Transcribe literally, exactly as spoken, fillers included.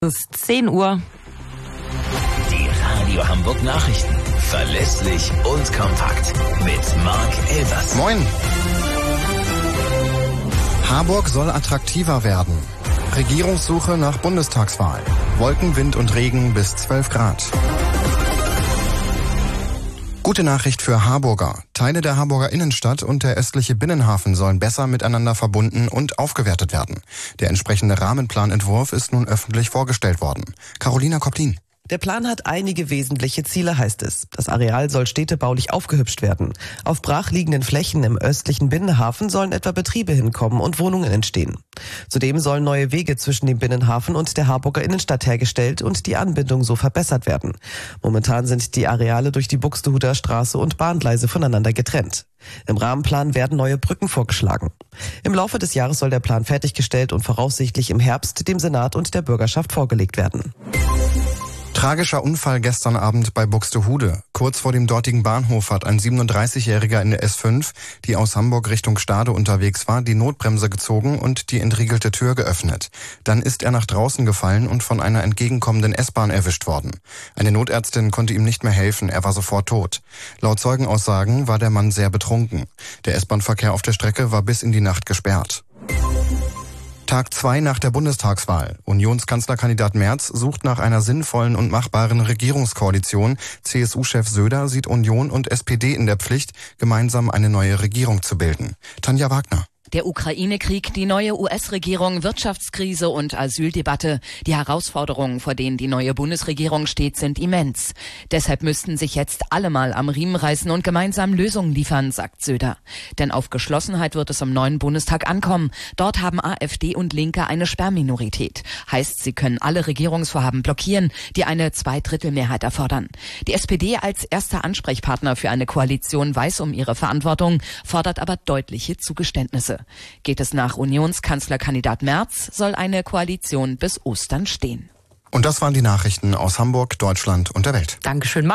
Es ist zehn Uhr. Die Radio Hamburg Nachrichten. Verlässlich und kompakt. Mit Marc Elvers. Moin. Harburg soll attraktiver werden. Regierungssuche nach Bundestagswahl. Wolken, Wind und Regen bis zwölf Grad. Gute Nachricht für Harburger. Teile der Harburger Innenstadt und der östliche Binnenhafen sollen besser miteinander verbunden und aufgewertet werden. Der entsprechende Rahmenplanentwurf ist nun öffentlich vorgestellt worden. Carolina Koplin. Der Plan hat einige wesentliche Ziele, heißt es. Das Areal soll städtebaulich aufgehübscht werden. Auf brachliegenden Flächen im östlichen Binnenhafen sollen etwa Betriebe hinkommen und Wohnungen entstehen. Zudem sollen neue Wege zwischen dem Binnenhafen und der Harburger Innenstadt hergestellt und die Anbindung so verbessert werden. Momentan sind die Areale durch die Buxtehuder Straße und Bahngleise voneinander getrennt. Im Rahmenplan werden neue Brücken vorgeschlagen. Im Laufe des Jahres soll der Plan fertiggestellt und voraussichtlich im Herbst dem Senat und der Bürgerschaft vorgelegt werden. Tragischer Unfall gestern Abend bei Buxtehude. Kurz vor dem dortigen Bahnhof hat ein siebenunddreißigjähriger in der S fünf, die aus Hamburg Richtung Stade unterwegs war, die Notbremse gezogen und die entriegelte Tür geöffnet. Dann ist er nach draußen gefallen und von einer entgegenkommenden S-Bahn erwischt worden. Eine Notärztin konnte ihm nicht mehr helfen, er war sofort tot. Laut Zeugenaussagen war der Mann sehr betrunken. Der S-Bahn-Verkehr auf der Strecke war bis in die Nacht gesperrt. Tag zwei nach der Bundestagswahl. Unionskanzlerkandidat Merz sucht nach einer sinnvollen und machbaren Regierungskoalition. C S U-Chef Söder sieht Union und S P D in der Pflicht, gemeinsam eine neue Regierung zu bilden. Tanja Wagner. Der Ukraine-Krieg, die neue U S-Regierung, Wirtschaftskrise und Asyldebatte. Die Herausforderungen, vor denen die neue Bundesregierung steht, sind immens. Deshalb müssten sich jetzt alle mal am Riemen reißen und gemeinsam Lösungen liefern, sagt Söder. Denn auf Geschlossenheit wird es im neuen Bundestag ankommen. Dort haben AfD und Linke eine Sperrminorität. Heißt, sie können alle Regierungsvorhaben blockieren, die eine Zweidrittelmehrheit erfordern. Die S P D als erster Ansprechpartner für eine Koalition weiß um ihre Verantwortung, fordert aber deutliche Zugeständnisse. Geht es nach Unionskanzlerkandidat Merz, soll eine Koalition bis Ostern stehen. Und das waren die Nachrichten aus Hamburg, Deutschland und der Welt. Dankeschön.